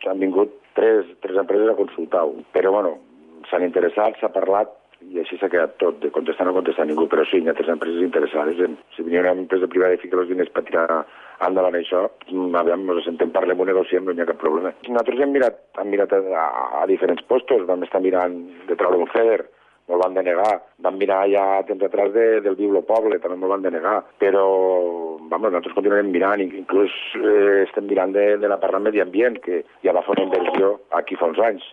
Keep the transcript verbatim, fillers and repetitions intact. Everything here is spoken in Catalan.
han vingut tres, tres empreses a consultar-ho. Però, bueno, s'han interessat, s'ha parlat, i així s'ha quedat tot, de contestar no contestar ningú, però sí, hi ha tres empreses interessades. En, si venia una empresa privada i fica els diners per tirar endavant això, aviam, ens sentem, parlem, ho negociem, no hi ha cap problema. Nosaltres hem mirat, hem mirat a, a, a diferents postos, vam estar mirant de treure un FEDER, me'l van denegar. Vam mirar ja temps atrás de, del Biblo Poble, també me'l van denegar. Però, vamos, nosaltres continuarem mirant, inclús eh, estem mirant de, de la part del medi ambient, que ja va fer una inversió aquí fa uns anys.